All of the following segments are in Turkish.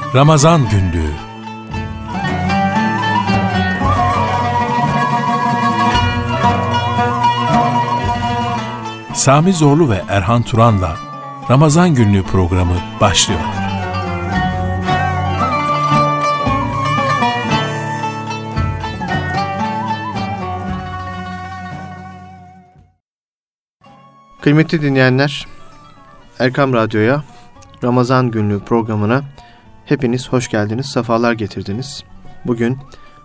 Ramazan Günlüğü. Sami Zorlu ve Erhan Turan'la Ramazan Günlüğü programı başlıyor. Kıymetli dinleyenler, Erkam Radyo'ya, Ramazan Günlüğü programına hepiniz hoş geldiniz, sefalar getirdiniz. Bugün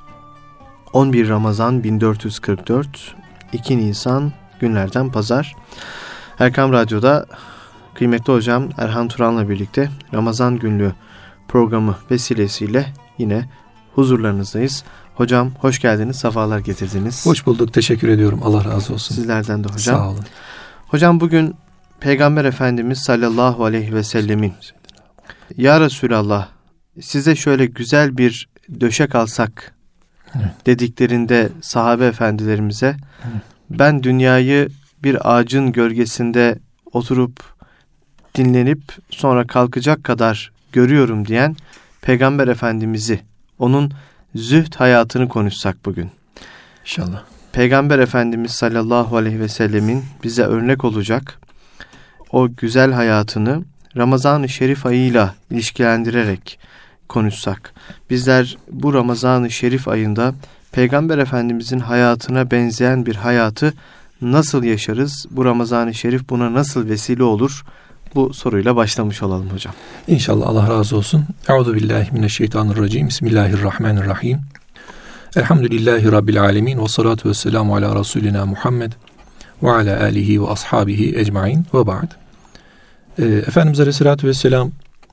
11 Ramazan 1444, 2 Nisan günlerden pazar. Erkam Radyo'da kıymetli hocam Erhan Turan'la birlikte Ramazan Günlüğü programı vesilesiyle yine huzurlarınızdayız. Hocam hoş geldiniz, sefalar getirdiniz. Hoş bulduk, teşekkür ediyorum. Allah razı olsun. Sizlerden de hocam. Sağ olun. Hocam bugün Peygamber Efendimiz sallallahu aleyhi ve sellemin "Ya Resulallah, size şöyle güzel bir döşek alsak" dediklerinde sahabe efendilerimize "Ben dünyayı bir ağacın gölgesinde oturup dinlenip sonra kalkacak kadar görüyorum" diyen Peygamber Efendimiz'i, onun zühd hayatını konuşsak bugün. İnşallah. Peygamber Efendimiz sallallahu aleyhi ve sellemin bize örnek olacak o güzel hayatını Ramazan-ı Şerif ayıyla ilişkilendirerek konuşsak. Bizler bu Ramazan-ı Şerif ayında Peygamber Efendimizin hayatına benzeyen bir hayatı nasıl yaşarız? Bu Ramazan-ı Şerif buna nasıl vesile olur? Bu soruyla başlamış olalım hocam. İnşallah, Allah razı olsun. Euzubillahimineşşeytanirracim. Bismillahirrahmanirrahim. Elhamdülillahi Rabbil alemin. Ve salatu ve selamu ala Resulina Muhammed ve ala alihi ve ashabihi ecmain ve ba'd. Efendimiz Aleyhisselatü Vesselam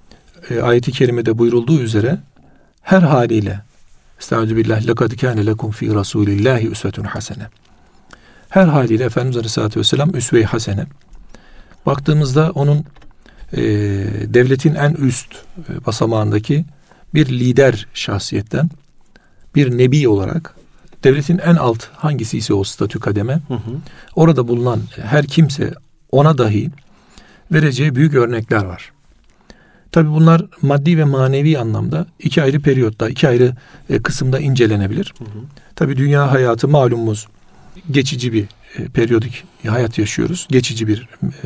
ayeti kerimede buyurulduğu üzere her haliyle Estağfirullah, lekad kâne lekum fî rasûlillâhi üsvetun hasene. Her haliyle Efendimiz Aleyhisselatü Vesselam üsve-i hasene. Baktığımızda onun devletin en üst basamağındaki bir lider şahsiyetten, bir nebi olarak devletin en alt hangisi ise o statü kademe, orada bulunan her kimse ona dahi vereceği büyük örnekler var. Tabi bunlar maddi ve manevi anlamda iki ayrı periyotta, iki ayrı kısımda incelenebilir. Tabi dünya hayatı malumumuz geçici bir periyodik hayat yaşıyoruz. Geçici bir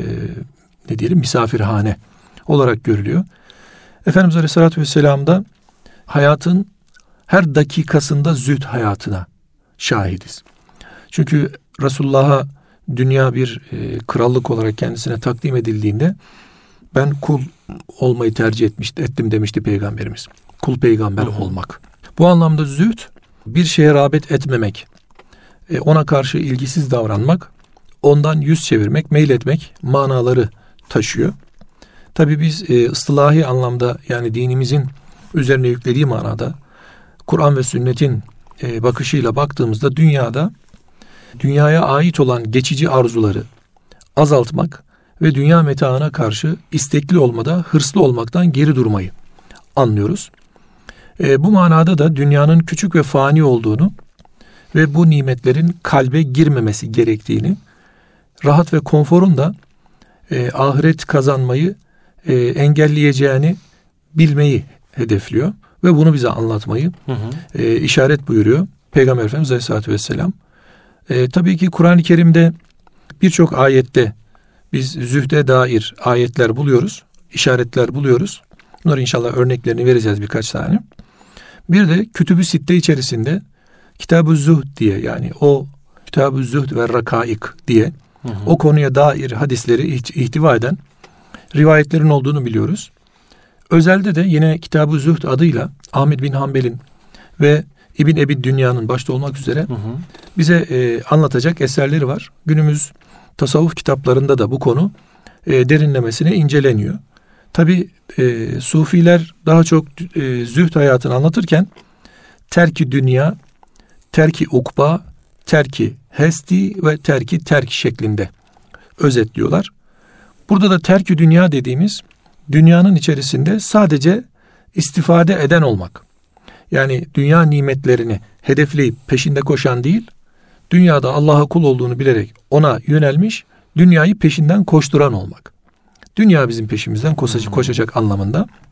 misafirhane olarak görülüyor. Efendimiz Aleyhisselatü Vesselam da hayatın her dakikasında zühd hayatına şahidiz. Çünkü Resulullah'a dünya bir krallık olarak kendisine takdim edildiğinde ben kul olmayı tercih ettim demişti Peygamberimiz. Kul peygamber olmak. Bu anlamda zühd bir şeye rağbet etmemek, ona karşı ilgisiz davranmak, ondan yüz çevirmek, meyletmek manaları taşıyor. Tabii biz ıstılahi anlamda, yani dinimizin üzerine yüklediği manada Kur'an ve sünnetin bakışıyla baktığımızda dünyaya ait olan geçici arzuları azaltmak ve dünya metaına karşı istekli olmada, hırslı olmaktan geri durmayı anlıyoruz. Bu manada da dünyanın küçük ve fani olduğunu ve bu nimetlerin kalbe girmemesi gerektiğini, rahat ve konforun da ahiret kazanmayı engelleyeceğini bilmeyi hedefliyor ve bunu bize anlatmayı işaret buyuruyor Peygamber Efendimiz Aleyhisselatü Vesselam. Tabii ki Kur'an-ı Kerim'de birçok ayette biz zühde dair ayetler buluyoruz, işaretler buluyoruz. Bunları inşallah örneklerini vereceğiz birkaç tane. Bir de Kütüb-ü Sitte içerisinde Kitab-ı Zuhd diye, yani o Kitab-ı Zuhd ve Rakaik diye o konuya dair hadisleri ihtiva eden rivayetlerin olduğunu biliyoruz. Özelde de yine Kitab-ı Zuhd adıyla Ahmed bin Hanbel'in ve İbn Ebi Dünya'nın başta olmak üzere bize anlatacak eserleri var. Günümüz tasavvuf kitaplarında da bu konu derinlemesine inceleniyor. Tabi Sufiler daha çok zühd hayatını anlatırken terki dünya, terki ukba, terki hesti ve terki terk şeklinde özetliyorlar. Burada da terki dünya dediğimiz, dünyanın içerisinde sadece istifade eden olmak. Yani dünya nimetlerini hedefleyip peşinde koşan değil, dünyada Allah'a kul olduğunu bilerek ona yönelmiş, dünyayı peşinden koşturan olmak. Dünya bizim peşimizden koşacak anlamında.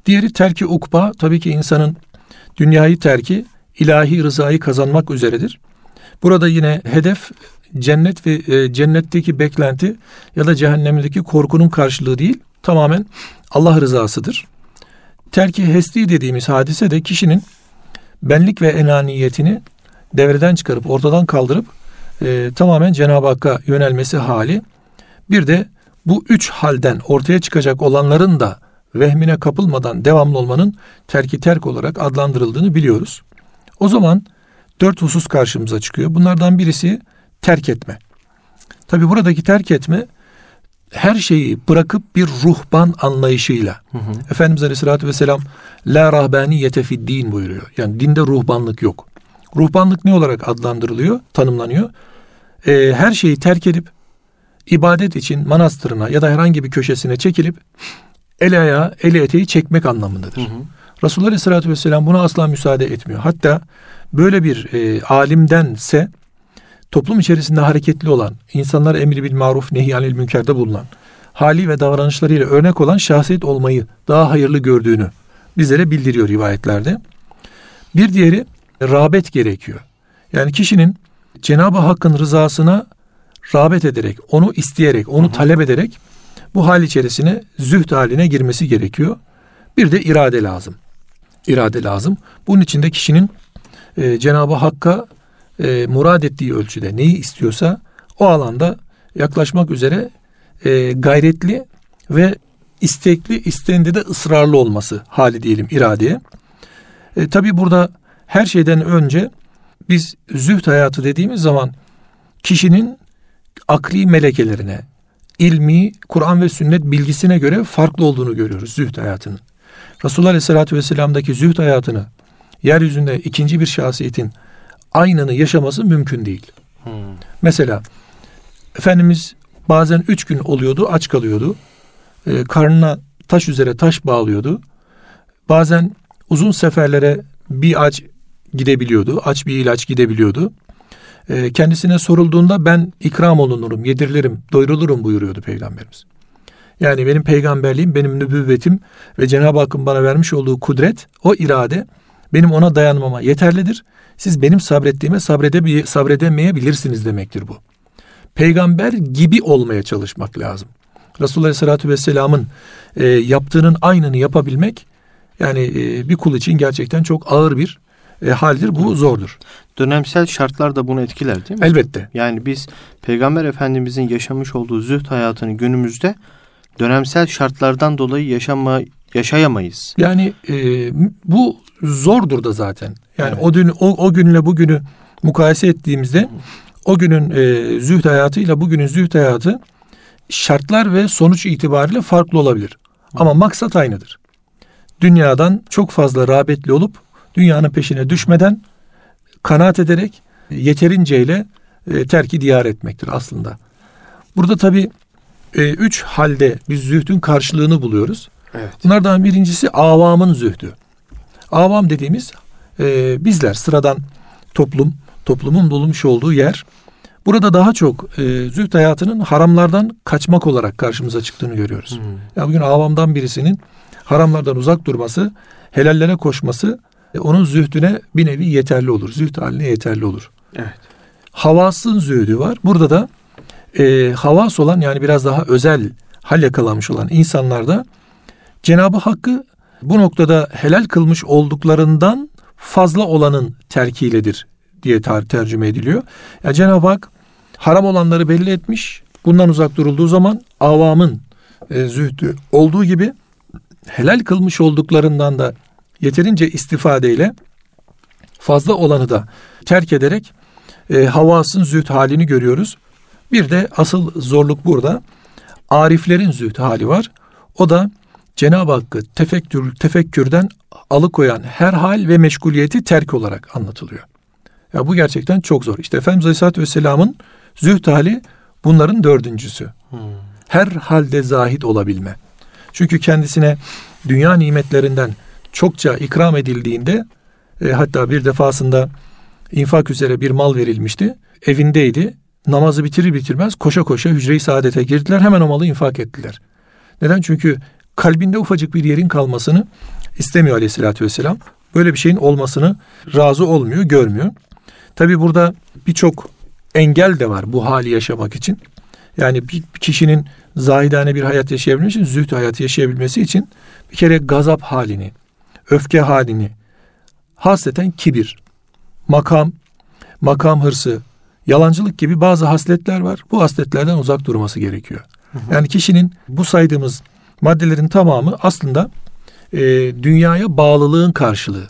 Diğeri terki ukba. Tabii ki insanın dünyayı terki ilahi rızayı kazanmak üzeredir. Burada yine hedef cennet ve cennetteki beklenti ya da cehennemdeki korkunun karşılığı değil, tamamen Allah rızasıdır. Terki hesti dediğimiz hadise de kişinin benlik ve enaniyetini devreden çıkarıp ortadan kaldırıp tamamen Cenab-ı Hakk'a yönelmesi hali. Bir de bu üç halden ortaya çıkacak olanların da vehmine kapılmadan devamlı olmanın terki terk olarak adlandırıldığını biliyoruz. O zaman 4 husus karşımıza çıkıyor. Bunlardan birisi terk etme. Tabi buradaki terk etme her şeyi bırakıp bir ruhban anlayışıyla. Efendimiz Aleyhisselatü Vesselam la rahbaniyete fid din buyuruyor. Yani dinde ruhbanlık yok. Ruhbanlık ne olarak adlandırılıyor, tanımlanıyor? Her şeyi terk edip ibadet için manastırına ya da herhangi bir köşesine çekilip el ayağı, eli eteği çekmek anlamındadır. Resulullah Aleyhisselatü Vesselam buna asla müsaade etmiyor. Hatta böyle bir alimdense toplum içerisinde hareketli olan, insanlar emri bil maruf, nehy anil münkerde bulunan, hali ve davranışlarıyla örnek olan şahsiyet olmayı daha hayırlı gördüğünü bizlere bildiriyor rivayetlerde. Bir diğeri rağbet gerekiyor. Yani kişinin Cenab-ı Hakk'ın rızasına rağbet ederek, onu isteyerek, onu talep ederek bu hal içerisine zühd haline girmesi gerekiyor. Bir de irade lazım. İrade lazım. Bunun için de kişinin Cenab-ı Hakk'a murad ettiği ölçüde neyi istiyorsa o alanda yaklaşmak üzere gayretli ve istekli, isteğinde de ısrarlı olması hali diyelim iradeye. Tabi burada her şeyden önce biz zühd hayatı dediğimiz zaman kişinin akli melekelerine, ilmi, Kur'an ve sünnet bilgisine göre farklı olduğunu görüyoruz zühd hayatının. Resulullah Aleyhisselatü Vesselam'daki zühd hayatını yeryüzünde ikinci bir şahsiyetin aynını yaşaması mümkün değil. Mesela Efendimiz bazen 3 gün oluyordu, aç kalıyordu. Karnına taş üzere taş bağlıyordu. Bazen uzun seferlere bir aç gidebiliyordu. Aç bir ilaç gidebiliyordu. Kendisine sorulduğunda ben ikram olunurum, yedirilirim, doyurulurum buyuruyordu Peygamberimiz. Yani benim peygamberliğim, benim nübüvvetim ve Cenab-ı Hakk'ın bana vermiş olduğu kudret, o irade benim ona dayanmama yeterlidir. Siz benim sabrettiğime sabredemeyebilirsiniz demektir bu. Peygamber gibi olmaya çalışmak lazım. Resulullah Aleyhisselatü Vesselam'ın yaptığının aynını yapabilmek yani bir kul için gerçekten çok ağır bir haldir. Bu zordur. Dönemsel şartlar da bunu etkiler değil mi? Elbette. Yani biz Peygamber Efendimizin yaşamış olduğu zühd hayatını günümüzde dönemsel şartlardan dolayı yaşayamayız. Yani bu zordur da zaten. Yani evet. O günle bugünü mukayese ettiğimizde o günün zühd hayatıyla bugünün zühd hayatı şartlar ve sonuç itibariyle farklı olabilir. Ama maksat aynıdır. Dünyadan çok fazla rağbetli olup dünyanın peşine düşmeden kanaat ederek yeterinceyle terki diyar etmektir aslında. Burada tabii 3 halde biz zühdün karşılığını buluyoruz. Evet. Bunlardan birincisi avamın zühdü. Avam dediğimiz bizler sıradan toplumun bulunmuş olduğu yer. Burada daha çok zühd hayatının haramlardan kaçmak olarak karşımıza çıktığını görüyoruz. Yani bugün avamdan birisinin haramlardan uzak durması, helallere koşması onun zühdüne bir nevi yeterli olur. Zühd haline yeterli olur. Evet. Havasın zühdü var. Burada da havas olan yani biraz daha özel hal yakalamış olan insanlarda Cenab-ı Hakk'ı bu noktada helal kılmış olduklarından fazla olanın terkiyledir diye tercüme ediliyor. Yani Cenab-ı Hak haram olanları belli etmiş. Bundan uzak durulduğu zaman avamın zühdü olduğu gibi helal kılmış olduklarından da yeterince istifadeyle fazla olanı da terk ederek havasın zühd halini görüyoruz. Bir de asıl zorluk burada. Ariflerin zühd hali var. O da Cenab-ı Hakk'ı tefekkürden alıkoyan her hal ve meşguliyeti terk olarak anlatılıyor. Ya bu gerçekten çok zor. İşte Efendimiz Aleyhisselatü Vesselam'ın zühd hali bunların 4.'sü. Her halde zahid olabilme. Çünkü kendisine dünya nimetlerinden çokça ikram edildiğinde hatta bir defasında infak üzere bir mal verilmişti. Evindeydi. Namazı bitirir bitirmez koşa koşa hücre-i saadete girdiler. Hemen o malı infak ettiler. Neden? Çünkü kalbinde ufacık bir yerin kalmasını istemiyor Aleyhisselatü Vesselam. Böyle bir şeyin olmasını razı olmuyor, görmüyor. Tabi burada birçok engel de var bu hali yaşamak için. Yani bir kişinin zahidane bir hayat yaşayabilmesi için, zühd hayatı yaşayabilmesi için bir kere gazap halini, öfke halini, hasreten kibir, makam hırsı, yalancılık gibi bazı hasletler var. Bu hasletlerden uzak durması gerekiyor. Yani kişinin bu saydığımız maddelerin tamamı aslında dünyaya bağlılığın karşılığı.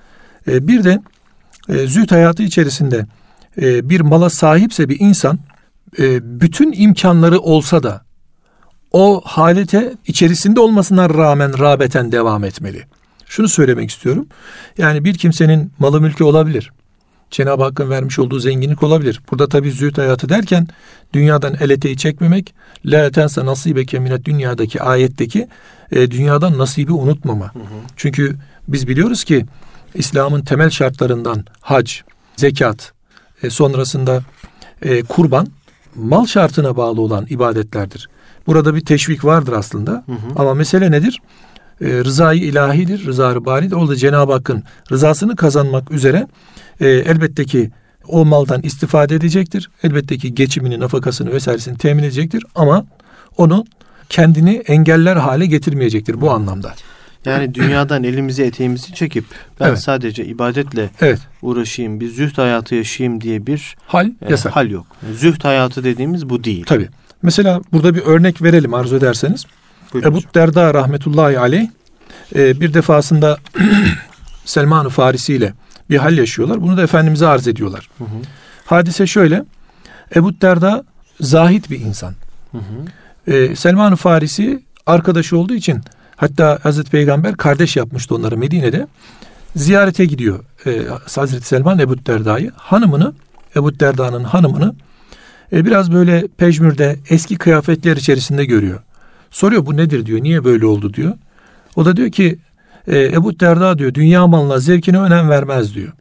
Bir de zühd hayatı içerisinde bir mala sahipse bir insan, bütün imkanları olsa da o halete içerisinde olmasına rağmen rağbeten devam etmeli. Şunu söylemek istiyorum. Yani bir kimsenin malı mülkü olabilir. Cenab-ı Hakk'ın vermiş olduğu zenginlik olabilir. Burada tabii zühd hayatı derken dünyadan el eteği çekmemek, la tensa nasibeke minet dünyadaki ayetteki dünyadan nasibi unutmama. Çünkü biz biliyoruz ki İslam'ın temel şartlarından hac, zekat, sonrasında kurban, mal şartına bağlı olan ibadetlerdir. Burada bir teşvik vardır aslında. Ama mesele nedir? Rızayı ilahidir, rıza-ı baridir. Orada Cenab-ı Hakk'ın rızasını kazanmak üzere elbette ki o maldan istifade edecektir. Elbette ki geçimini, nafakasını vesairesini temin edecektir. Ama onu kendini engeller hale getirmeyecektir bu anlamda. Yani dünyadan elimizi eteğimizi çekip ben sadece ibadetle uğraşayım, bir zühd hayatı yaşayayım diye bir hal yok. Zühd hayatı dediğimiz bu değil. Tabii. Mesela burada bir örnek verelim arzu ederseniz. Ebu Derda rahmetullahi aleyh bir defasında Selman-ı Farisi ile bir hal yaşıyorlar. Bunu da Efendimiz'e arz ediyorlar. Hadise şöyle. Ebu Derda zahid bir insan. Selman-ı Farisi arkadaşı olduğu için, hatta Hazreti Peygamber kardeş yapmıştı onları Medine'de. Ziyarete gidiyor Hazreti Selman Ebu Derda'yı. Ebu Derda'nın hanımını biraz böyle pejmürde, eski kıyafetler içerisinde görüyor. Soruyor, bu nedir diyor, niye böyle oldu diyor. O da diyor ki Ebu Derda diyor dünya malına, zevkine önem vermez diyor.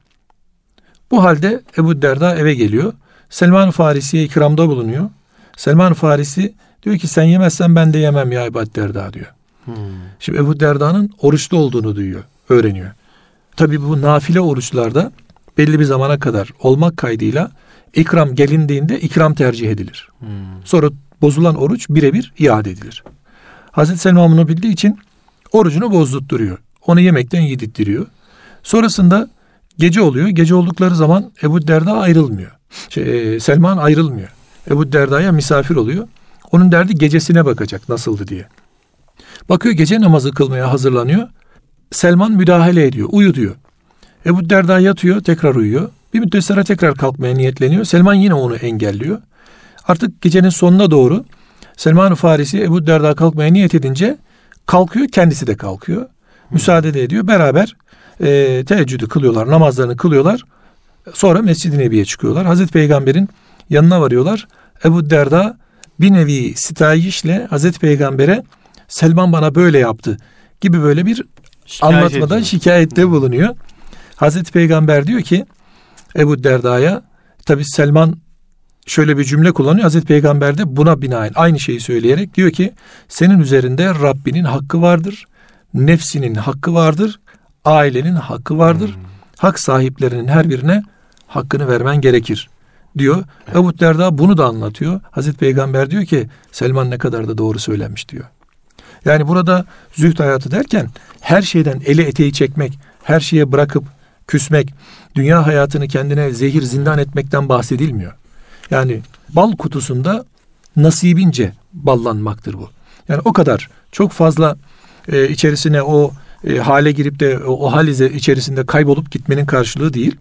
Bu halde Ebu Derda eve geliyor. Selman-ı Farisi'ye ikramda bulunuyor. Selman-ı Farisi diyor ki sen yemezsen ben de yemem ya Ebu Derda diyor. Şimdi Ebu Derda'nın oruçlu olduğunu öğreniyor. Tabii bu nafile oruçlarda belli bir zamana kadar olmak kaydıyla ikram gelindiğinde ikram tercih edilir. Sonra bozulan oruç birebir iade edilir. Hazreti Selman bunu bildiği için orucunu bozdurtturuyor. Onu yemekten yedirttiriyor. Sonrasında gece oluyor. Gece oldukları zaman Ebu Derda ayrılmıyor. Selman ayrılmıyor. Ebu Derda'ya misafir oluyor. Onun derdi gecesine bakacak nasıldı diye. Bakıyor gece namazı kılmaya hazırlanıyor. Selman müdahale ediyor. Uyu diyor. Ebu Derda yatıyor, tekrar uyuyor. Bir müddet sonra tekrar kalkmaya niyetleniyor. Selman yine onu engelliyor. Artık gecenin sonuna doğru Selman-ı Farisi Ebu Derda kalkmaya niyet edince kalkıyor, kendisi de kalkıyor. Müsaade de ediyor. Beraber teheccüdü kılıyorlar, namazlarını kılıyorlar. Sonra Mescid-i Nebi'ye çıkıyorlar. Hazreti Peygamber'in yanına varıyorlar. Ebu Derda bir nevi sitayişle Hazreti Peygamber'e Selman bana böyle yaptı gibi böyle bir anlatmadan şikayette bulunuyor. Hazreti Peygamber diyor ki Ebu Derda'ya, tabi Selman şöyle bir cümle kullanıyor. Hazreti Peygamber de buna binaen aynı şeyi söyleyerek diyor ki senin üzerinde Rabbinin hakkı vardır, nefsinin hakkı vardır, ailenin hakkı vardır. Hak sahiplerinin her birine hakkını vermen gerekir diyor. Ebu Derda bunu da anlatıyor. Hazreti Peygamber diyor ki Selman ne kadar da doğru söylemiş diyor. Yani burada zühd hayatı derken her şeyden eli eteği çekmek, her şeye bırakıp küsmek, dünya hayatını kendine zehir zindan etmekten bahsedilmiyor. Yani bal kutusunda nasibince ballanmaktır bu. Yani o kadar çok fazla içerisine o hale girip de o hal içerisinde kaybolup gitmenin karşılığı değil.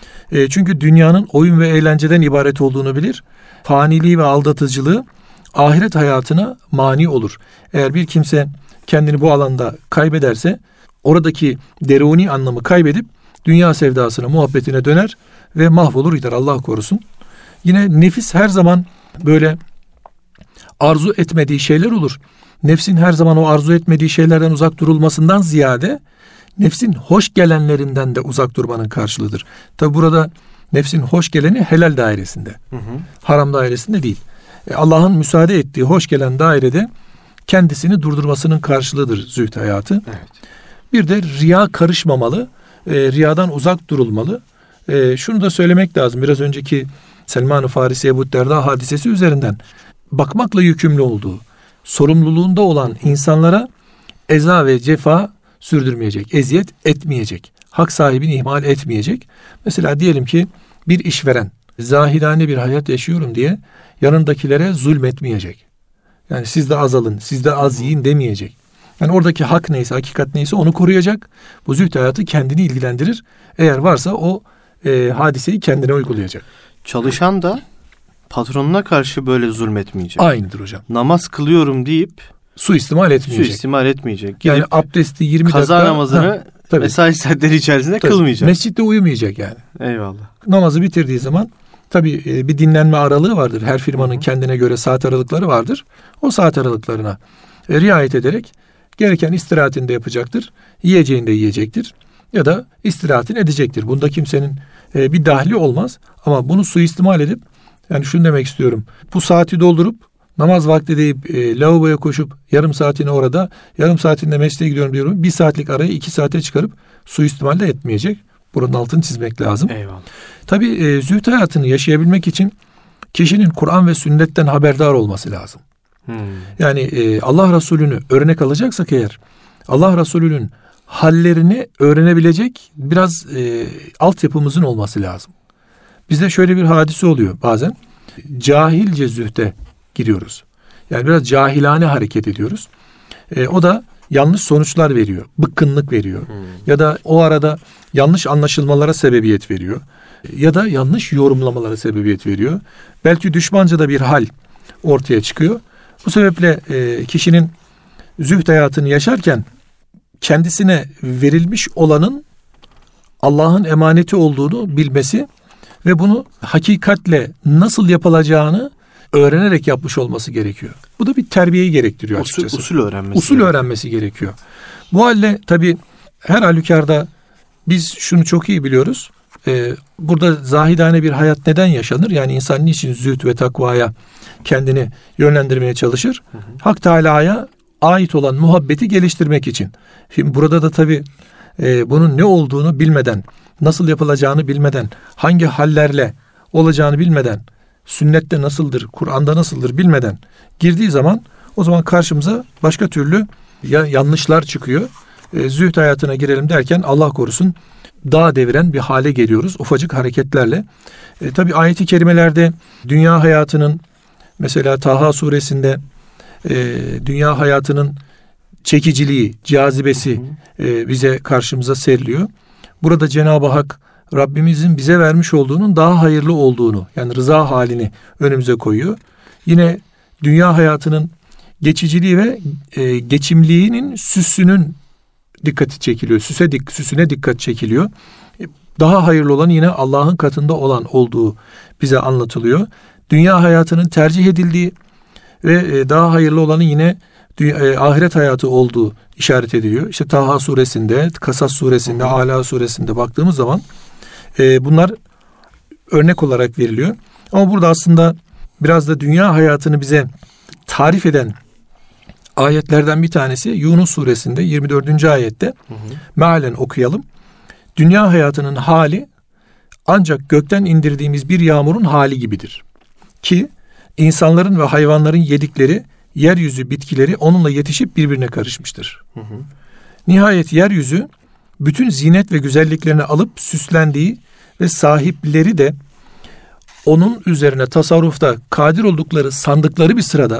Çünkü dünyanın oyun ve eğlenceden ibaret olduğunu bilir. Faniliği ve aldatıcılığı ahiret hayatına mani olur. Eğer bir kimse kendini bu alanda kaybederse oradaki deruni anlamı kaybedip dünya sevdasına, muhabbetine döner ve mahvolur gider, Allah korusun. Yine nefis her zaman böyle arzu etmediği şeyler olur. Nefsin her zaman o arzu etmediği şeylerden uzak durulmasından ziyade nefsin hoş gelenlerinden de uzak durmanın karşılığıdır. Tabi burada nefsin hoş geleni helal dairesinde, haram dairesinde değil. Allah'ın müsaade ettiği hoş gelen dairede kendisini durdurmasının karşılığıdır zühd hayatı. Evet. Bir de riya karışmamalı, riyadan uzak durulmalı. Şunu da söylemek lazım. Biraz önceki Selman-ı Farisi Ebu Derda hadisesi üzerinden bakmakla yükümlü olduğu, sorumluluğunda olan insanlara eza ve cefa sürdürmeyecek, eziyet etmeyecek, hak sahibini ihmal etmeyecek. Mesela diyelim ki bir işveren zahidane bir hayat yaşıyorum diye yanındakilere zulmetmeyecek. Yani siz de az alın, siz de az yiyin demeyecek. Yani oradaki hak neyse, hakikat neyse onu koruyacak. Bu zühd hayatı kendini ilgilendirir. Eğer varsa o hadiseyi kendine uygulayacak. Çalışan da patronuna karşı böyle zulmetmeyecek. Aynıdır hocam. Namaz kılıyorum deyip Suistimal etmeyecek. suistimal etmeyecek. Yani Gidip abdesti 20 kaza dakika. namazını mesai saatleri içerisinde kılmayacak. Mescitte uyumayacak yani. Eyvallah. Namazı bitirdiği zaman tabii bir dinlenme aralığı vardır. Her firmanın kendine göre saat aralıkları vardır. O saat aralıklarına riayet ederek gereken istirahatini de yapacaktır. Yiyeceğini de yiyecektir. Ya da istirahatini edecektir. Bunda kimsenin bir dahli olmaz. Ama bunu suistimal edip, yani şunu demek istiyorum. Bu saati doldurup namaz vakti deyip lavaboya koşup yarım saatini orada, yarım saatinde mesleğe gidiyorum diyorum. 1 saatlik arayı 2 saate çıkarıp suistimal de etmeyecek. Buranın altını çizmek lazım. Eyvallah. Tabii zühd hayatını yaşayabilmek için kişinin Kur'an ve sünnetten haberdar olması lazım. Yani Allah Resulü'nü örnek alacaksak eğer, Allah Resulü'nün hallerini öğrenebilecek biraz altyapımızın olması lazım. Bizde şöyle bir hadise oluyor bazen. Cahilce zühde giriyoruz. Yani biraz cahilane hareket ediyoruz. O da yanlış sonuçlar veriyor. Bıkkınlık veriyor. Ya da o arada yanlış anlaşılmalara sebebiyet veriyor. Ya da yanlış yorumlamalara sebebiyet veriyor. Belki düşmanca da bir hal ortaya çıkıyor. Bu sebeple kişinin zühd hayatını yaşarken kendisine verilmiş olanın Allah'ın emaneti olduğunu bilmesi ve bunu hakikatle nasıl yapılacağını öğrenerek yapmış olması gerekiyor. Bu da bir terbiyeyi gerektiriyor açıkçası. Usul öğrenmesi gerekiyor. Bu halde tabii her halükarda biz şunu çok iyi biliyoruz. Burada zahidane bir hayat neden yaşanır? Yani insan niçin zühd ve takvaya kendini yönlendirmeye çalışır? Hak Teala'ya ait olan muhabbeti geliştirmek için. Şimdi burada da tabii bunun ne olduğunu bilmeden, nasıl yapılacağını bilmeden, hangi hallerle olacağını bilmeden, sünnette nasıldır, Kur'an'da nasıldır bilmeden girdiği zaman o zaman karşımıza başka türlü yanlışlar çıkıyor. Zühd hayatına girelim derken Allah korusun dağ deviren bir hale geliyoruz ufacık hareketlerle. Tabii ayet-i kerimelerde dünya hayatının, mesela Taha suresinde dünya hayatının çekiciliği, cazibesi bize karşımıza seriliyor. Burada Cenab-ı Hak Rabbimizin bize vermiş olduğunun daha hayırlı olduğunu, yani rıza halini önümüze koyuyor. Yine dünya hayatının geçiciliği ve geçimliğinin süsünün dikkati çekiliyor. Süsüne dikkat çekiliyor. Daha hayırlı olan yine Allah'ın katında olan olduğu bize anlatılıyor. Dünya hayatının tercih edildiği ve daha hayırlı olanın yine ahiret hayatı olduğu işaret ediliyor. İşte Taha suresinde, Kasas suresinde, Ala suresinde baktığımız zaman bunlar örnek olarak veriliyor. Ama burada aslında biraz da dünya hayatını bize tarif eden ayetlerden bir tanesi Yunus suresinde 24. ayette mealen okuyalım. Dünya hayatının hali ancak gökten indirdiğimiz bir yağmurun hali gibidir. Ki insanların ve hayvanların yedikleri yeryüzü bitkileri onunla yetişip birbirine karışmıştır. Nihayet yeryüzü bütün zinet ve güzelliklerini alıp süslendiği ve sahipleri de onun üzerine tasarrufta kadir oldukları sandıkları bir sırada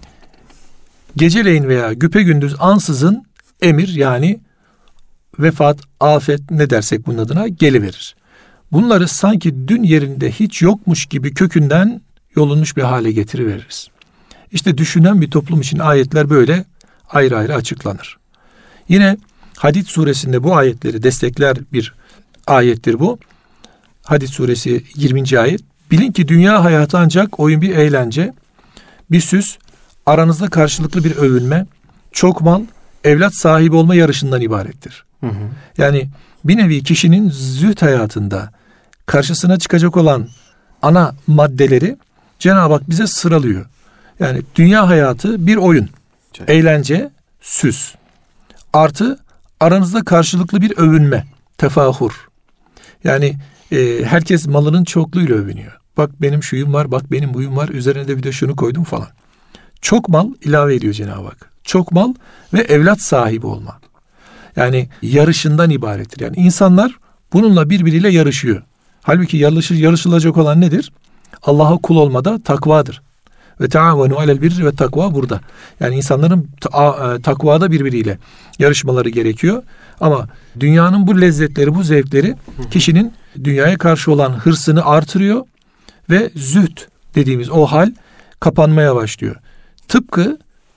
geceleyin veya güpegündüz ansızın emir, yani vefat, afet ne dersek bunun adına geliverir. Bunları sanki dün yerinde hiç yokmuş gibi kökünden yolunmuş bir hale getiriveririz. İşte düşünen bir toplum için ayetler böyle ayrı ayrı açıklanır. Yine Hadid suresinde bu ayetleri destekler bir ayettir bu. Hadid suresi 20. ayet. Bilin ki dünya hayatı ancak oyun, bir eğlence, bir süs, aranızda karşılıklı bir övünme, çok mal, evlat sahibi olma yarışından ibarettir. Yani bir nevi kişinin zühd hayatında karşısına çıkacak olan ana maddeleri Cenab-ı Hak bize sıralıyor. Yani dünya hayatı bir oyun. eğlence, süs. Artı aranızda karşılıklı bir övünme, tefahur. Yani herkes malının çokluğuyla övünüyor. Bak benim şuyum var, bak benim buyum var, üzerine de bir de şunu koydum falan. Çok mal ilave ediyor Cenab-ı Hak. Çok mal ve evlat sahibi olma. Yani yarışından ibarettir. Yani insanlar bununla birbiriyle yarışıyor. Halbuki yarışılacak olan nedir? Allah'a kul olmada takvadır. Ve taavenu alel birri ve takva burada. Yani insanların takvada birbiriyle yarışmaları gerekiyor. Ama dünyanın bu lezzetleri, bu zevkleri kişinin dünyaya karşı olan hırsını artırıyor ve zühd dediğimiz o hal kapanmaya başlıyor. Tıpkı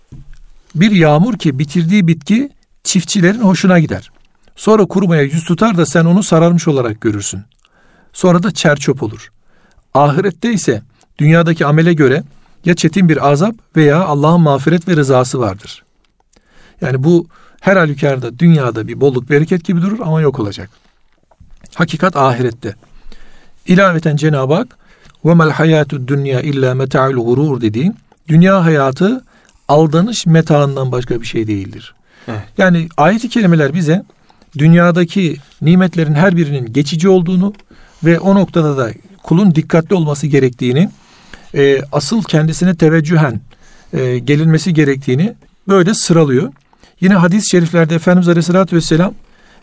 bir yağmur ki bitirdiği bitki çiftçilerin hoşuna gider. Sonra kurumaya yüz tutar da sen onu sararmış olarak görürsün. Sonra da çerçöp olur. Ahirette ise dünyadaki amele göre ya çetin bir azap veya Allah'ın mağfiret ve rızası vardır. Yani bu her halükarda dünyada bir bolluk bereket gibi durur ama yok olacak. Hakikat ahirette. İlaveten Cenab-ı Hak وَمَا الْحَيَاتُ الدُّنْيَا اِلَّا مَتَعُ الْغُرُورِ dediği dünya hayatı aldanış metaından başka bir şey değildir. Evet. Yani ayet-i kerimeler bize dünyadaki nimetlerin her birinin geçici olduğunu ve o noktada da kulun dikkatli olması gerektiğini, asıl kendisine teveccühen gelinmesi gerektiğini böyle sıralıyor. Yine hadis-i şeriflerde Efendimiz Aleyhisselatü Vesselam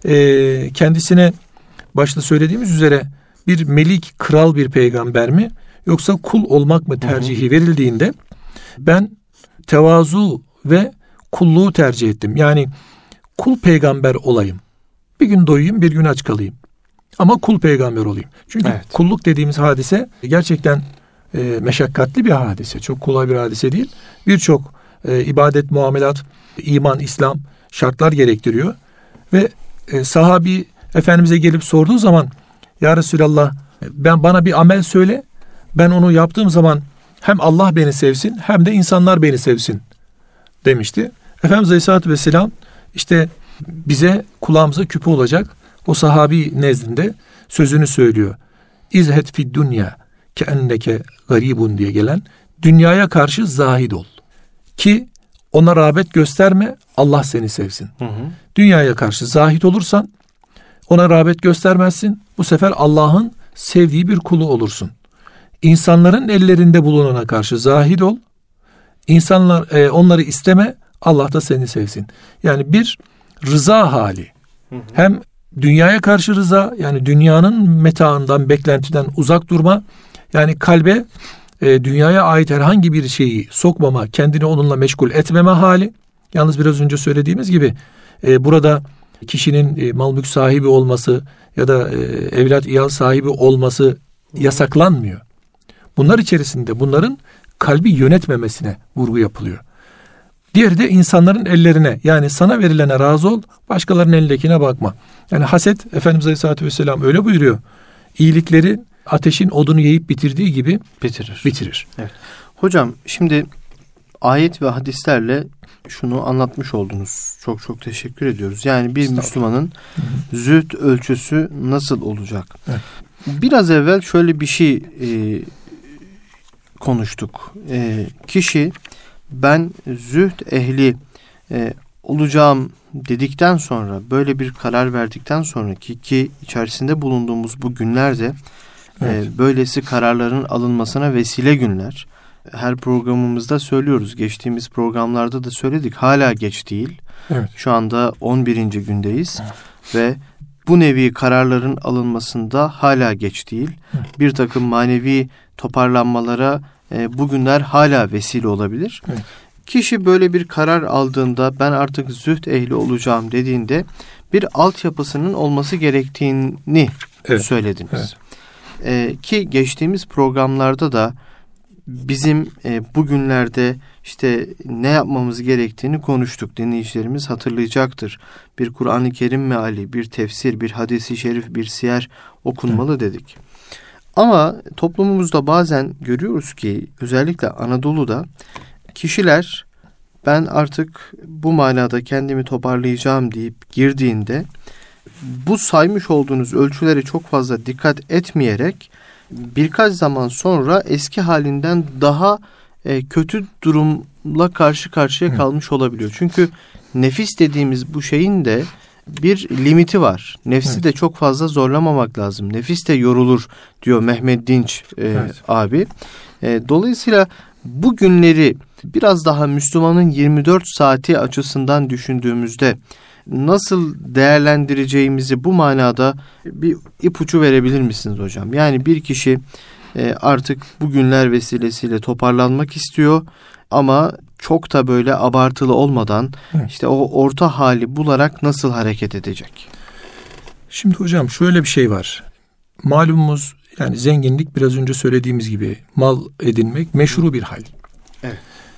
kendisine başta söylediğimiz üzere bir melik, kral bir peygamber mi yoksa kul olmak mı tercihi verildiğinde ben tevazu ve kulluğu tercih ettim. Yani kul peygamber olayım. Bir gün doyayım, bir gün aç kalayım. Ama kul peygamber olayım. Çünkü kulluk dediğimiz hadise gerçekten meşakkatli bir hadise. Çok kolay bir hadise değil. Birçok ibadet, muamelat, iman, İslam şartlar gerektiriyor. Ve sahabi Efendimiz'e gelip sorduğu zaman ya Resulallah bana bir amel söyle. Ben onu yaptığım zaman hem Allah beni sevsin hem de insanlar beni sevsin demişti. Efendimiz Aleyhisselatü Vesselam işte bize kulağımıza küpe olacak o sahabi nezdinde sözünü söylüyor. İzhed fid dünya keenneke garibun diye gelen dünyaya karşı zahid ol. Ki ona rağbet gösterme Allah seni sevsin. Dünyaya karşı zahid olursan ona rağbet göstermezsin. Bu sefer Allah'ın sevdiği bir kulu olursun. İnsanların ellerinde bulunana karşı zahid ol. İnsanlar onları isteme. Allah da seni sevsin. Yani bir rıza hali. Hem dünyaya karşı rıza, yani dünyanın metaından, beklentiden uzak durma. Yani kalbe dünyaya ait herhangi bir şeyi sokmama, kendini onunla meşgul etmeme hali. Yalnız biraz önce söylediğimiz gibi burada kişinin mal mülk sahibi olması ya da evlat iyal sahibi olması yasaklanmıyor. Bunlar içerisinde bunların kalbi yönetmemesine vurgu yapılıyor. Diğeri de insanların ellerine, yani sana verilene razı ol, başkalarının elindekine bakma. Yani haset, Efendimiz Aleyhisselatü Vesselam öyle buyuruyor. İyilikleri ateşin odunu yiyip bitirdiği gibi bitirir. Evet. Hocam şimdi ayet ve hadislerle şunu anlatmış oldunuz. Çok çok teşekkür ediyoruz. Yani bir Müslümanın zühd ölçüsü nasıl olacak? Evet. Biraz evvel şöyle bir şey konuştuk. Kişi ben zühd ehli olacağım dedikten sonra, böyle bir karar verdikten sonra ki içerisinde bulunduğumuz bu günlerde böylesi kararların alınmasına vesile günler. Her programımızda söylüyoruz. Geçtiğimiz programlarda da söyledik. Hala geç değil. Evet. Şu anda 11. gündeyiz. Ve bu nevi kararların alınmasında hala geç değil. Bir takım manevi toparlanmalara bugünler hala vesile olabilir. Evet. Kişi böyle bir karar aldığında ben artık zühd ehli olacağım dediğinde bir altyapısının olması gerektiğini söylediniz. Evet. Ki geçtiğimiz programlarda da bizim bugünlerde işte ne yapmamız gerektiğini konuştuk. Dinleyicilerimiz hatırlayacaktır. Bir Kur'an-ı Kerim meali, bir tefsir, bir hadis-i şerif, bir siyer okunmalı dedik. Ama toplumumuzda bazen görüyoruz ki özellikle Anadolu'da kişiler ben artık bu manada kendimi toparlayacağım deyip girdiğinde bu saymış olduğunuz ölçülere çok fazla dikkat etmeyerek birkaç zaman sonra eski halinden daha kötü durumla karşı karşıya kalmış olabiliyor. Çünkü nefis dediğimiz bu şeyin de bir limiti var. Nefsi de çok fazla zorlamamak lazım. Nefis de yorulur diyor Mehmet Dinç abi. Dolayısıyla bu günleri biraz daha Müslümanın 24 saati açısından düşündüğümüzde nasıl değerlendireceğimizi bu manada bir ipucu verebilir misiniz hocam? Yani bir kişi artık bu günler vesilesiyle toparlanmak istiyor ama çok da böyle abartılı olmadan işte o orta hali bularak nasıl hareket edecek? Şimdi hocam şöyle bir şey var. Malumumuz yani zenginlik biraz önce söylediğimiz gibi mal edinmek meşru bir hal. Evet.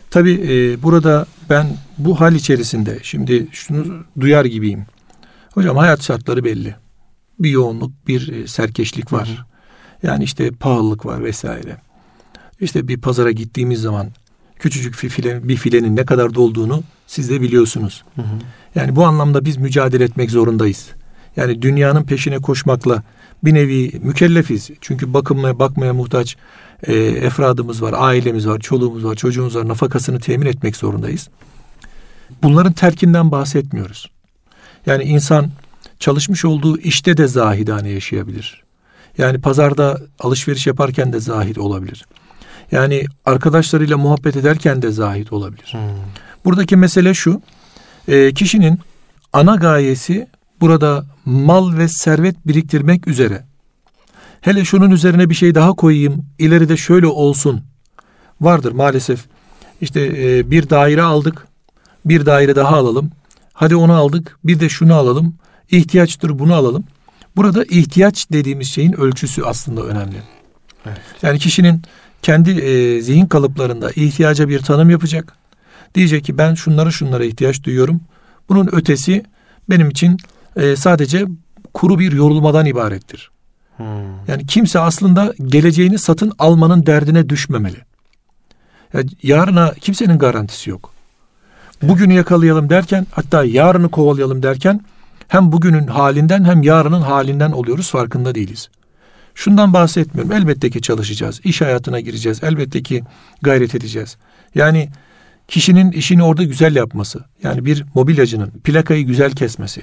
Tabii burada ben bu hal içerisinde şimdi şunu duyar gibiyim. Hocam hayat şartları belli. Bir yoğunluk, bir serkeşlik var. Yani işte pahalılık var vesaire. İşte bir pazara gittiğimiz zaman küçücük bir filenin ne kadar dolduğunu siz de biliyorsunuz. Yani bu anlamda biz mücadele etmek zorundayız. Yani dünyanın peşine koşmakla bir nevi mükellefiz. Çünkü bakmaya muhtaç efradımız var, ailemiz var, çoluğumuz var, çocuğumuz var. Nafakasını temin etmek zorundayız. Bunların terkinden bahsetmiyoruz. Yani insan çalışmış olduğu işte de zahidane yaşayabilir. Yani pazarda alışveriş yaparken de zahid olabilir. Yani arkadaşlarıyla muhabbet ederken de zahid olabilir. Buradaki mesele şu, kişinin ana gayesi burada mal ve servet biriktirmek üzere. Hele şunun üzerine bir şey daha koyayım, ileride şöyle olsun. Vardır maalesef. İşte bir daire aldık, bir daire daha alalım. Hadi onu aldık, bir de şunu alalım. İhtiyaçtır, bunu alalım. Burada ihtiyaç dediğimiz şeyin ölçüsü aslında önemli. Evet. Yani kişinin kendi zihin kalıplarında ihtiyaca bir tanım yapacak. Diyecek ki ben şunlara ihtiyaç duyuyorum. Bunun ötesi benim için sadece kuru bir yorulmadan ibarettir. Yani kimse aslında geleceğini satın almanın derdine düşmemeli. Yani yarına kimsenin garantisi yok. Bugünü yakalayalım derken, hatta yarını kovalayalım derken hem bugünün halinden hem yarının halinden oluyoruz, farkında değiliz. Şundan bahsetmiyorum. Elbette ki çalışacağız. İş hayatına gireceğiz. Elbette ki gayret edeceğiz. Yani kişinin işini orada güzel yapması. Yani bir mobilyacının plakayı güzel kesmesi.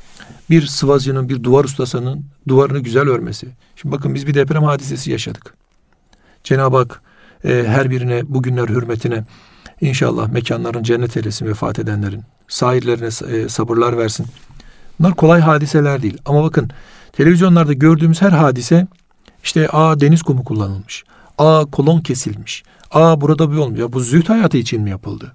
Bir sıvacının, bir duvar ustasının duvarını güzel örmesi. Şimdi bakın biz bir deprem hadisesi yaşadık. Cenab-ı Hak her birine bugünler hürmetine inşallah mekanların cennet eylesin vefat edenlerin. Sahirlerine sabırlar versin. Bunlar kolay hadiseler değil. Ama bakın televizyonlarda gördüğümüz her hadise işte deniz kumu kullanılmış. Kolon kesilmiş. Burada bir olmuyor. Ya bu zühd hayatı için mi yapıldı?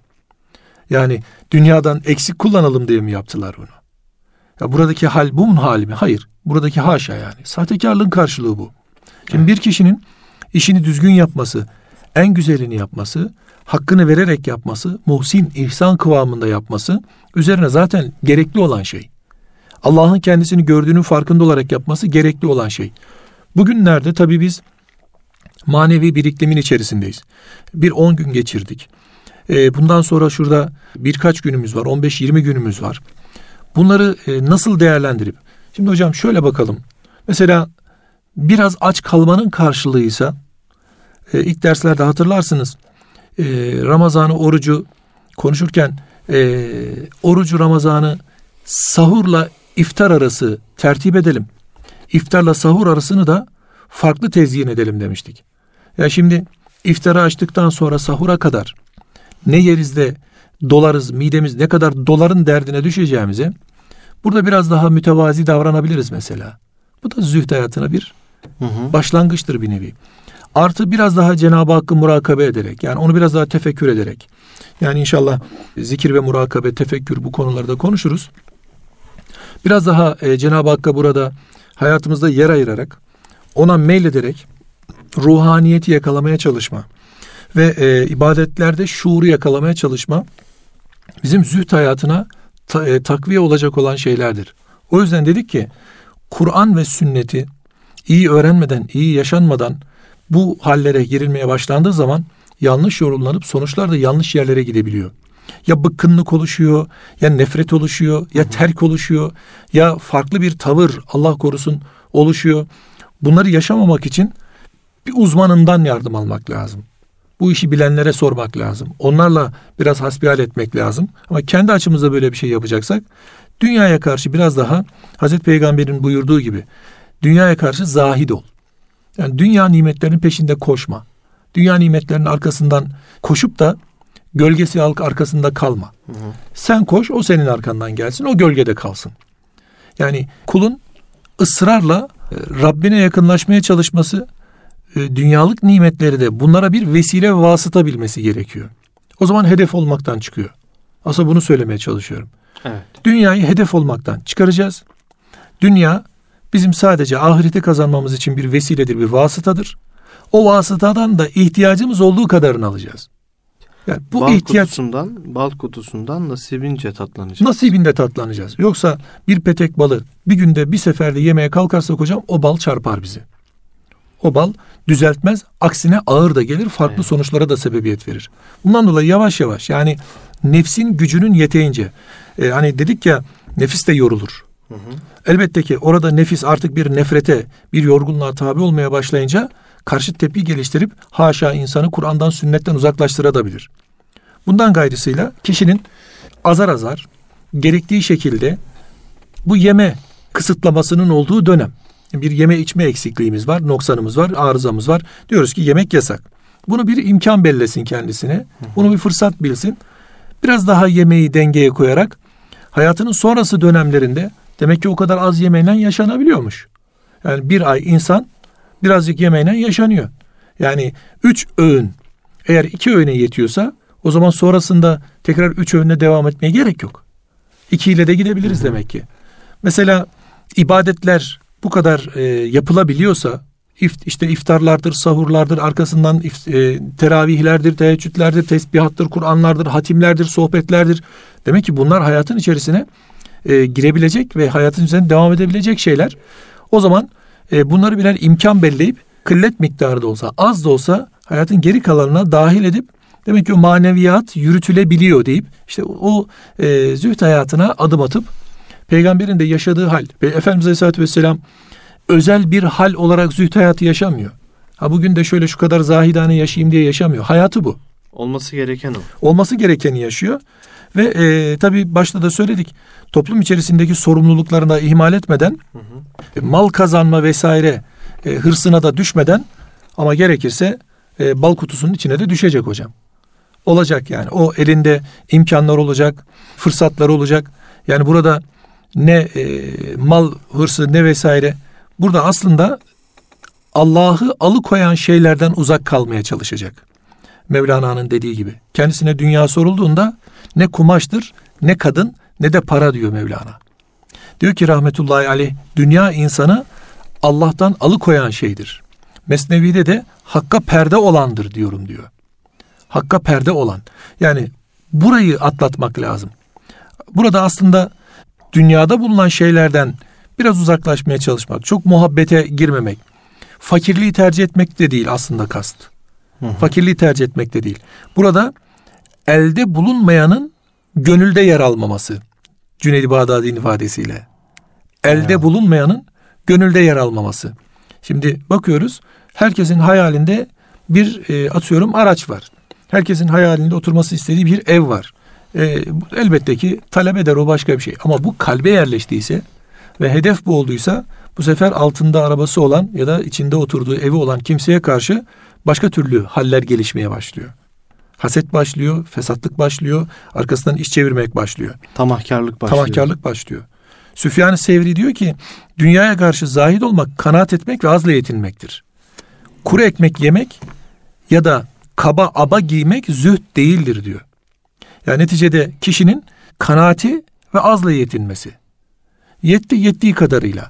Yani dünyadan eksik kullanalım diye mi yaptılar bunu? Ya buradaki hal bunun hali mi? Hayır. Buradaki haşa yani. Sahtekarlığın karşılığı bu. Şimdi bir kişinin işini düzgün yapması, en güzelini yapması, hakkını vererek yapması, muhsin, ihsan kıvamında yapması üzerine zaten gerekli olan şey. Allah'ın kendisini gördüğünün farkında olarak yapması gerekli olan şey. Bugünlerde tabii biz manevi bir iklimin içerisindeyiz. 10 gün geçirdik. Bundan sonra şurada birkaç günümüz var, 15-20 günümüz var. Bunları nasıl değerlendirip, şimdi hocam şöyle bakalım. Mesela biraz aç kalmanın karşılığıysa, ilk derslerde hatırlarsınız, Ramazan'ı, orucu konuşurken, orucu, Ramazan'ı sahurla iftar arası tertip edelim. İftarla sahur arasını da farklı tezyin edelim demiştik. Ya şimdi iftarı açtıktan sonra sahura kadar ne yeriz de dolarız, midemiz ne kadar doların derdine düşeceğimize burada biraz daha mütevazi davranabiliriz mesela. Bu da zühd hayatına bir başlangıçtır bir nevi. Artı biraz daha Cenab-ı Hakk'ı murakabe ederek, yani onu biraz daha tefekkür ederek, yani inşallah zikir ve murakabe, tefekkür bu konularda konuşuruz. Biraz daha Cenab-ı Hakk'a burada hayatımızda yer ayırarak, ona meylederek ruhaniyeti yakalamaya çalışma ve ibadetlerde şuuru yakalamaya çalışma bizim zühd hayatına takviye olacak olan şeylerdir. O yüzden dedik ki Kur'an ve sünneti iyi öğrenmeden, iyi yaşanmadan bu hallere girilmeye başlandığı zaman yanlış yorumlanıp sonuçlar da yanlış yerlere gidebiliyor. Ya bıkkınlık oluşuyor, ya nefret oluşuyor, ya terk oluşuyor, ya farklı bir tavır, Allah korusun, oluşuyor. Bunları yaşamamak için bir uzmanından yardım almak lazım. Bu işi bilenlere sormak lazım. Onlarla biraz hasbihal etmek lazım. Ama kendi açımızda böyle bir şey yapacaksak dünyaya karşı biraz daha Hazreti Peygamber'in buyurduğu gibi dünyaya karşı zahid ol. Yani dünya nimetlerinin peşinde koşma. Dünya nimetlerinin arkasından koşup da gölgesi arkasında kalma. Sen koş, o senin arkandan gelsin, o gölgede kalsın. Yani kulun ısrarla Rabbine yakınlaşmaya çalışması, dünyalık nimetleri de bunlara bir vesile ve vasıta bilmesi gerekiyor. O zaman hedef olmaktan çıkıyor. Aslında bunu söylemeye çalışıyorum. Evet. Dünyayı hedef olmaktan çıkaracağız. Dünya bizim sadece ahireti kazanmamız için bir vesiledir, bir vasıtadır. O vasıtadan da ihtiyacımız olduğu kadarını alacağız. Yani bu bal kutusundan nasibince tatlanacağız. Nasibinde tatlanacağız. Yoksa bir petek balı bir günde bir seferde yemeye kalkarsak hocam o bal çarpar bizi. O bal düzeltmez, aksine ağır da gelir, farklı sonuçlara da sebebiyet verir. Bundan dolayı yavaş yavaş, yani nefsin gücünün yeteğince, hani dedik ya, nefis de yorulur. Elbette ki orada nefis artık bir nefrete, bir yorgunluğa tabi olmaya başlayınca karşı tepki geliştirip haşa insanı Kur'an'dan, sünnetten uzaklaştırabilir. Bundan gayrısıyla kişinin azar azar gerektiği şekilde bu yeme kısıtlamasının olduğu dönem. Bir yeme içme eksikliğimiz var, noksanımız var, arızamız var. Diyoruz ki yemek yasak. Bunu bir imkan bellesin kendisine. Bunu bir fırsat bilsin. Biraz daha yemeği dengeye koyarak hayatının sonrası dönemlerinde demek ki o kadar az yemeğle yaşanabiliyormuş. Yani bir ay insan birazcık yemeğle yaşanıyor. Yani 3 öğün, eğer 2 öğüne yetiyorsa o zaman sonrasında tekrar 3 öğüne devam etmeye gerek yok. 2 ile de gidebiliriz demek ki. Mesela ibadetler bu kadar yapılabiliyorsa, işte iftarlardır, sahurlardır, arkasından teravihlerdir, teheccüdlerdir, tesbihattır, Kur'anlardır, hatimlerdir, sohbetlerdir. Demek ki bunlar hayatın içerisine girebilecek ve hayatın üzerine devam edebilecek şeyler. O zaman bunları birer imkan belleyip kıllet miktarı da olsa, az da olsa hayatın geri kalanına dahil edip demek ki o maneviyat yürütülebiliyor deyip işte o zühd hayatına adım atıp Peygamberin de yaşadığı hal. Efendimiz Aleyhisselatü Vesselam özel bir hal olarak zühd hayatı yaşamıyor. Bugün de şöyle şu kadar zahidane yaşayayım diye yaşamıyor. Hayatı bu. Olması gereken o. Olması gerekeni yaşıyor. Ve tabii başta da söyledik. Toplum içerisindeki sorumluluklarını da ihmal etmeden, mal kazanma vesaire hırsına da düşmeden, ama gerekirse bal kutusunun içine de düşecek hocam. Olacak yani. O elinde imkanlar olacak, fırsatlar olacak. Yani burada ne mal hırsı ne vesaire. Burada aslında Allah'ı alıkoyan şeylerden uzak kalmaya çalışacak. Mevlana'nın dediği gibi. Kendisine dünya sorulduğunda ne kumaştır, ne kadın, ne de para diyor Mevlana. Diyor ki rahmetullahi aleyh, dünya insanı Allah'tan alıkoyan şeydir. Mesnevi'de de hakka perde olandır diyorum diyor. Hakka perde olan. Yani burayı atlatmak lazım. Burada aslında dünyada bulunan şeylerden biraz uzaklaşmaya çalışmak, çok muhabbete girmemek, fakirliği tercih etmek de değil aslında kast. Fakirliği tercih etmek de değil. Burada elde bulunmayanın gönülde yer almaması. Cüneyd-i Bağdadi'nin ifadesiyle. Elde bulunmayanın gönülde yer almaması. Şimdi bakıyoruz, herkesin hayalinde bir atıyorum araç var. Herkesin hayalinde oturması istediği bir ev var. Elbette ki talep eder, o başka bir şey. Ama bu kalbe yerleştiyse ve hedef bu olduysa, bu sefer altında arabası olan ya da içinde oturduğu evi olan kimseye karşı başka türlü haller gelişmeye başlıyor. Haset başlıyor, fesatlık başlıyor, arkasından iş çevirmek başlıyor. Tamahkarlık başlıyor. Süfyan-ı Sevri diyor ki, dünyaya karşı zahid olmak, kanaat etmek ve azla yetinmektir. Kuru ekmek yemek ya da kaba aba giymek zühd değildir diyor. Yani neticede kişinin kanaati ve azla yetinmesi. Yettiği kadarıyla.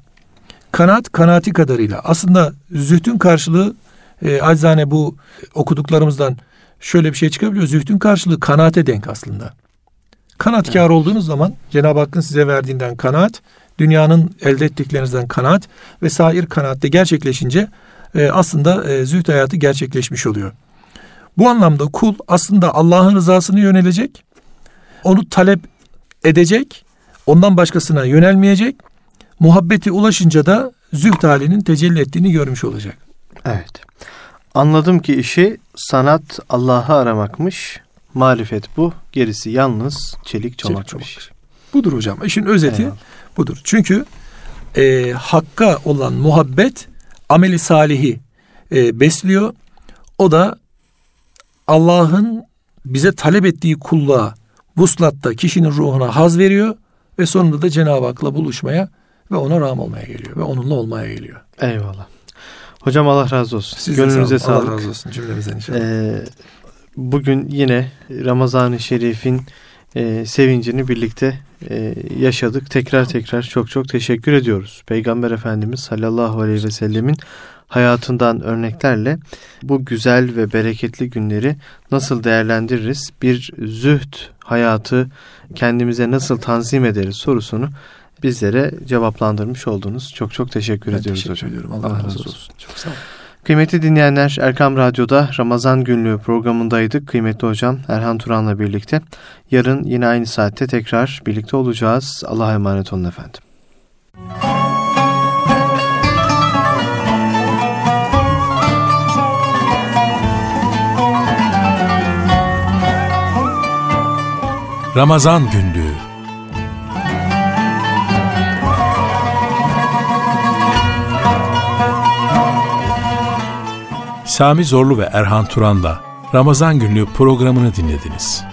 Kanaati kadarıyla. Aslında zühdün karşılığı acizane bu okuduklarımızdan şöyle bir şey çıkabiliyor. Zühdün karşılığı kanaate denk aslında. Kanaatkar olduğunuz zaman Cenab-ı Hakk'ın size verdiğinden kanaat, dünyanın elde ettiklerinizden kanaat ve sair kanaatte gerçekleşince aslında zühd hayatı gerçekleşmiş oluyor. Bu anlamda kul aslında Allah'ın rızasını yönelecek, onu talep edecek, ondan başkasına yönelmeyecek, muhabbeti ulaşınca da zühd halinin tecelli ettiğini görmüş olacak. Evet. Anladım ki işi sanat Allah'ı aramakmış. Marifet bu. Gerisi yalnız çelik çomakmış. Budur hocam. İşin özeti Eyvallah. budur. Çünkü Hakk'a olan muhabbet ameli salihi besliyor. O da Allah'ın bize talep ettiği kulluğa, vuslatta kişinin ruhuna haz veriyor ve sonunda da Cenab-ı Hak'la buluşmaya ve ona rağm olmaya geliyor ve onunla olmaya geliyor. Eyvallah. Hocam Allah razı olsun. Siz Gönlünüze sağlık. sağlık. Allah razı olsun cümlemizden inşallah. Bugün yine Ramazan-ı Şerif'in sevincini birlikte yaşadık. Tekrar çok teşekkür ediyoruz. Peygamber Efendimiz sallallahu aleyhi ve sellemin hayatından örneklerle bu güzel ve bereketli günleri nasıl değerlendiririz? Bir zühd hayatı kendimize nasıl tanzim ederiz sorusunu bizlere cevaplandırmış oldunuz. Çok teşekkür ediyoruz hocam. Ediyorum. Allah razı olsun. Çok sağ olun. Kıymetli dinleyenler, Erkam Radyo'da Ramazan Günlüğü programındaydık. Kıymetli hocam Erhan Turan'la birlikte. Yarın yine aynı saatte tekrar birlikte olacağız. Allah'a emanet olun efendim. Ramazan Günlüğü. Sami Zorlu ve Erhan Turan'la Ramazan Günlüğü programını dinlediniz.